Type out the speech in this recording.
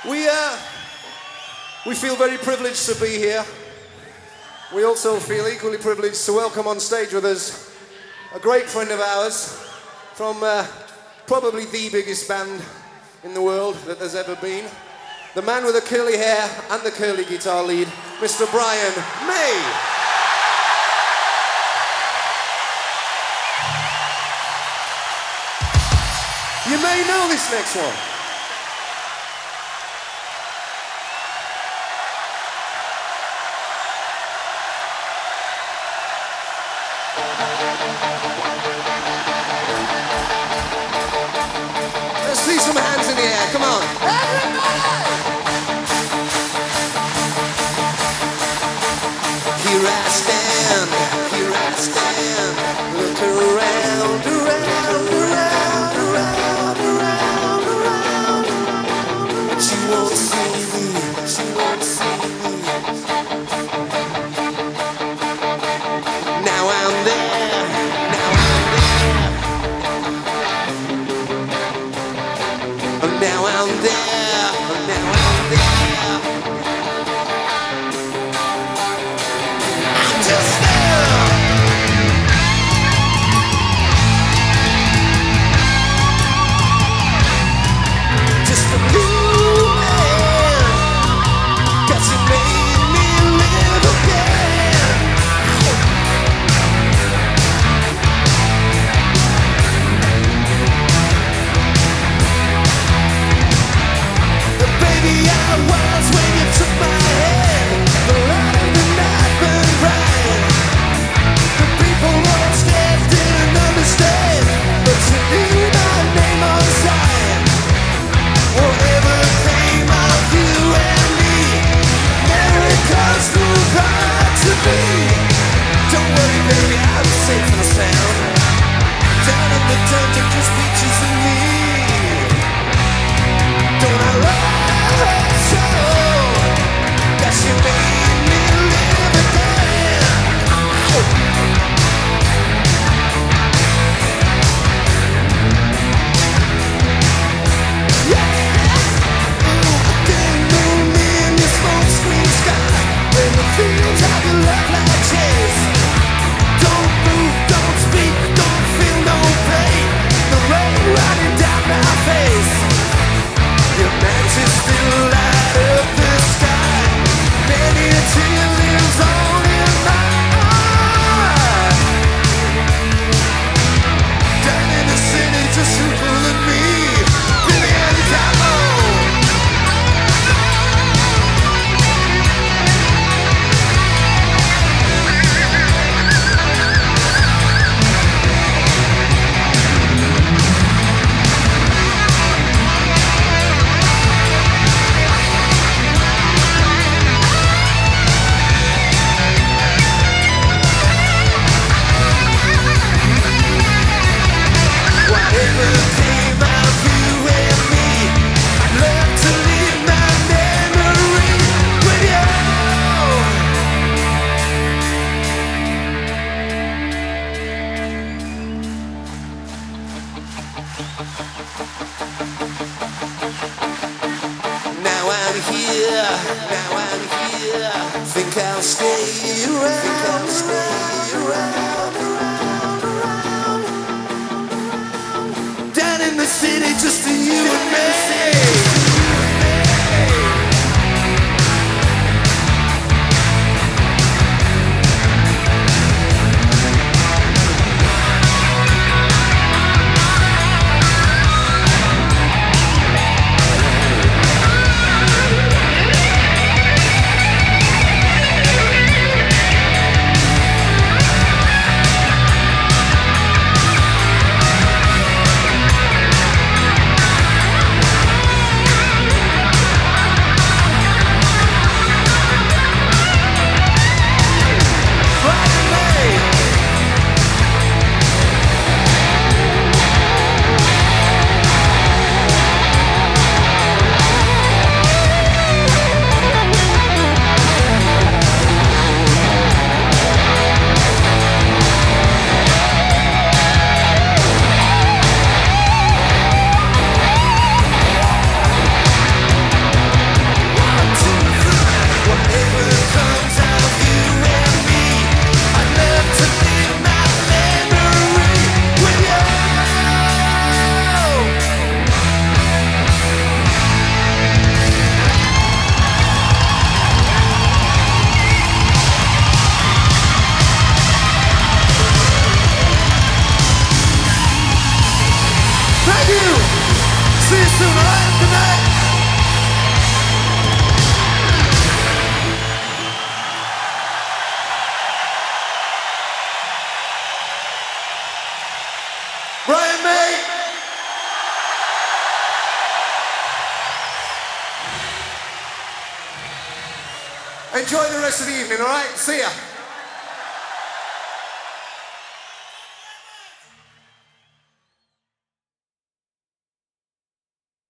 We, uh, we feel very privileged to be here. We also feel equally privileged to welcome on stage with us a great friend of ours from probably the biggest band in the world that there's ever been. The man with the curly hair and the curly guitar lead, Mr. Brian May. You may know this next one. Let's see some hands in the air, come on. Here I stand, look around, but you won't see me. Now I'm there. Now I'm there. I'm just there. Just a blue man, 'cause you made me live again. Baby, I was when you took my hand. The light of the night burned bright. The people upstairs didn't understand, but you knew my name on sight. Whatever came of you and me, miracles grew right to be. Don't worry, baby, I'm safe and sound. Down in the dungeon, just peaches and me. Don't I love her so? 'Cause she made me live again. Yeah. Getting moon in your smoke screen sky, when the fields have your love like chase. Don't move, don't speak, don't feel no pain. The rain running down my face. Your matches still light up the sky. Many a tear lives on in my heart. Down in the city, just you pulling me. Billy and Camo. Whatever came of you and me, I'd love to leave my memory with you. Now I'm here. Think I'll stay around. Down in the city, just to you and me. see you soon, alright? Good night. Brian May. Enjoy the rest of the evening, alright? See ya.